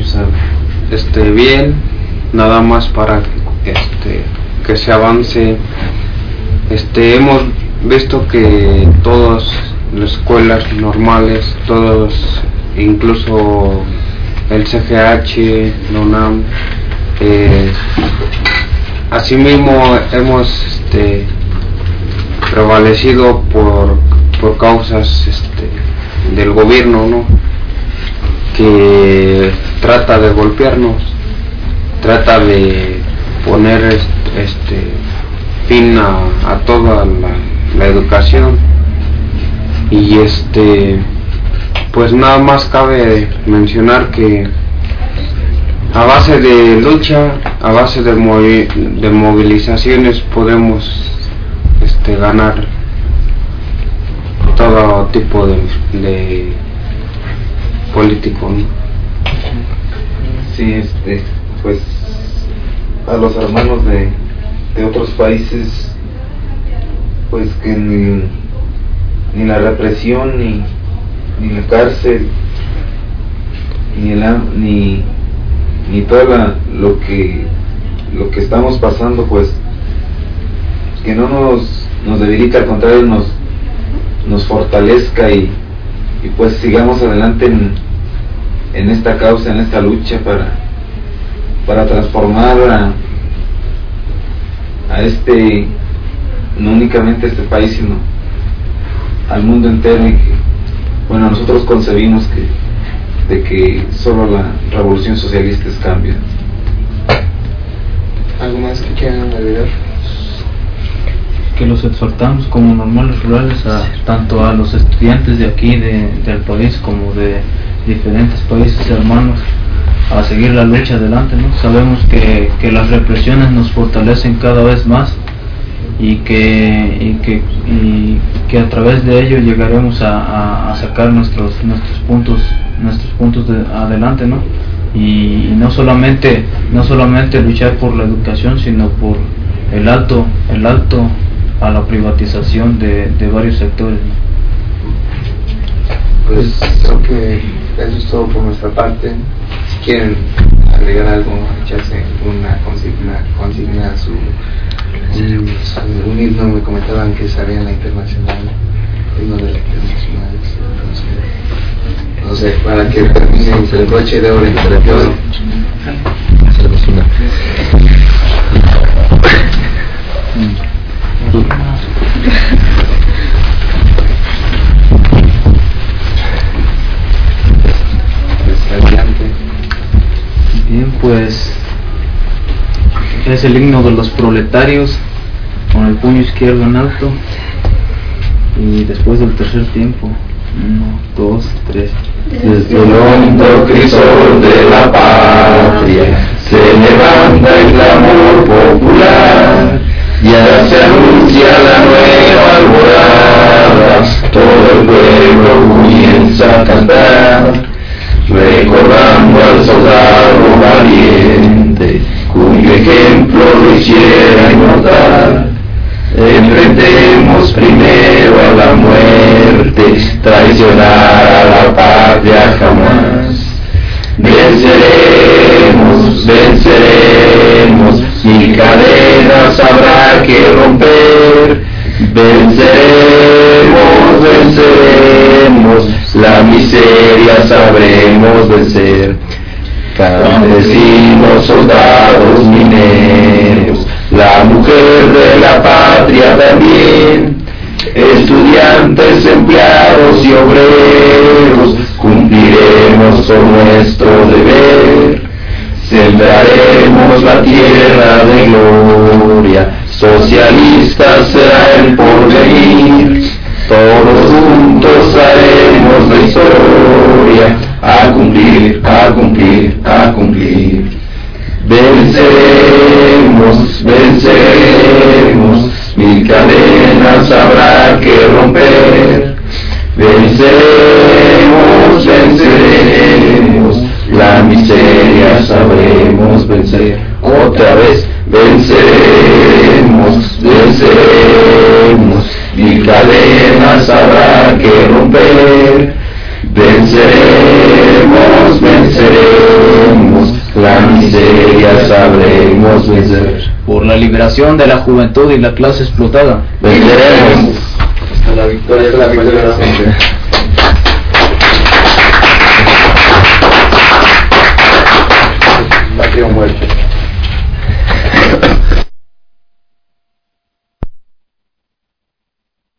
bien, nada más para que se avance. Hemos visto que todas las escuelas normales, todos, incluso el CGH, la UNAM, asimismo hemos prevalecido por causas del gobierno, ¿no?, que trata de golpearnos, trata de poner fin a toda la educación. Y pues nada más cabe mencionar que a base de lucha, a base de movilizaciones podemos ganar todo tipo de político, ¿no? Sí, pues a los hermanos de otros países, pues que ni la represión, ni la cárcel, ni todo lo que estamos pasando, pues que no nos debilita, al contrario nos fortalezca y pues sigamos adelante en esta causa, en esta lucha para transformar a no únicamente a este país, sino al mundo entero. Y que, bueno, nosotros concebimos de que solo la revolución socialista es cambio. ¿Algo más que quieran agregar? Que los exhortamos como normales rurales tanto a los estudiantes de aquí del país como de diferentes países hermanos a seguir la lucha adelante, ¿no? Sabemos que las represiones nos fortalecen cada vez más y que a través de ello llegaremos a sacar nuestros puntos adelante, ¿no? Y no solamente luchar por la educación, sino por el alto a la privatización de varios sectores, ¿no? Pues creo que eso es todo por nuestra parte. Si quieren agregar algo, echarse una consigna a su un himno, me comentaban que sabían la internacional, himno de la internacional, no sé, para que terminen el broche de oro entre todos. Bien, pues es el himno de los proletarios, con el puño izquierdo en alto, y después del tercer tiempo, 1, 2, 3. Desde el hondo crisol de la patria se levanta el clamor popular, ya se anuncia la nueva alborada, todo el pueblo comienza a cantar, recordando al soldado valiente, cuyo ejemplo lo hiciera inmortal. Enfrentemos primero a la muerte, traicionar a la patria jamás. Venceremos, y cadenas habrá que romper. Venceremos, la miseria sabremos vencer. Campesinos, soldados, mineros, la mujer de la patria también, estudiantes, empleados y obreros, cumpliremos con nuestro deber. Sembraremos la tierra de gloria, socialista será el porvenir. Todos juntos haremos la historia, a cumplir, a cumplir, a cumplir. Venceremos, mil cadenas habrá que romper. Venceremos, la miseria sabremos vencer. Otra vez, venceremos, mil cadenas habrá que romper. Venceremos, sabremos vencer. Por la liberación de la juventud y la clase explotada. Venceremos. Hasta la victoria.